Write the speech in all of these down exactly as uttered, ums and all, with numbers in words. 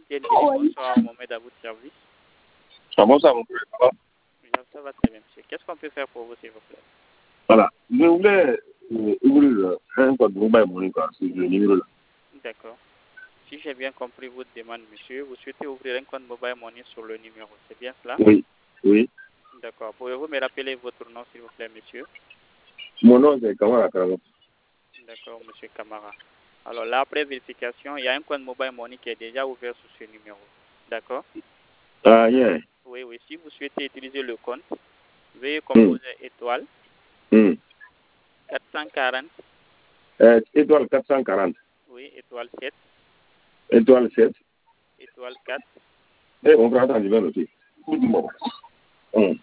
Bien, bonsoir, Mohamed à votre service. Ah, bonsoir, mon frère. Ça va? Ça va très bien, monsieur. Qu'est-ce qu'on peut faire pour vous, s'il vous plaît? Voilà. Je voulais euh, ouvrir un code mobile money sur le numéro là. D'accord. Si j'ai bien compris votre demande, monsieur, vous souhaitez ouvrir un compte mobile money sur le numéro. C'est bien cela? Oui, oui. D'accord. Pouvez-vous me rappeler votre nom, s'il vous plaît, monsieur? Mon nom, c'est Kamara Karamo. D'accord, monsieur Kamara. Alors là, après vérification, il y a un compte mobile money qui est déjà ouvert sur ce numéro. D'accord? Ah, yeah. Oui, oui. Si vous souhaitez utiliser le compte, veuillez Mm. composer étoile Mm. quatre cent quarante. Euh, étoile quatre cent quarante. Oui, étoile sept. Étoile sept. Étoile quatre. Et on prend du même aussi. Bon. Mm.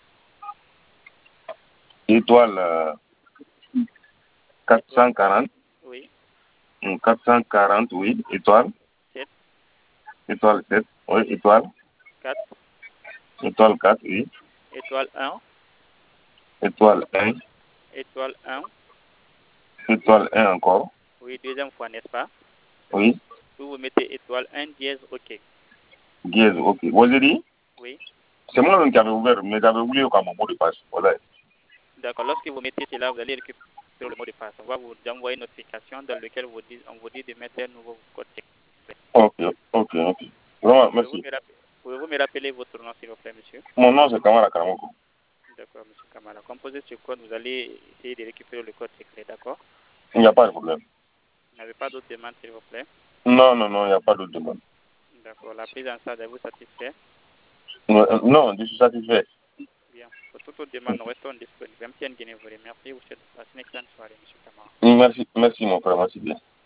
Étoile euh, quatre cent quarante. Oui. Mm, quatre cent quarante, oui. Étoile. sept. Étoile sept. Oui, étoile. quatre. Étoile quatre, oui. Étoile un. Étoile un. Étoile un. Étoile un encore. Oui, deuxième fois, n'est-ce pas? Oui. Puis vous mettez étoile un dièse, OK. Dièse, ok. Vous avez dit? Oui. C'est moi-même qui avais ouvert, mais j'avais oublié comme mon mot de passe. Voilà. D'accord. Lorsque vous mettez cela, vous allez récupérer le mot de passe. On va vous envoyer une notification dans laquelle vous dit, on vous dit de mettre un nouveau code secret. Ok, ok, ok. Vraiment, Pouvez-vous merci. me, rappeler, pouvez-vous me rappeler votre nom, s'il vous plaît, monsieur? Mon nom, c'est Kamara Karamoko. D'accord, monsieur Kamala. Composez ce code, vous allez essayer de récupérer le code secret, d'accord? Il n'y a pas de problème. Vous n'avez pas d'autres demandes, s'il vous plaît? Non, non, non, il n'y a pas d'autre demande. D'accord. La prise en charge, vous satisfait? Non, euh, non, je suis satisfait. Bien. Pour toute autre demande, nous restons disponibles. M T N Guinée vous remercie. Vous souhaite de passer une excellente soirée, monsieur Kamara. Merci, merci mon frère, merci bien.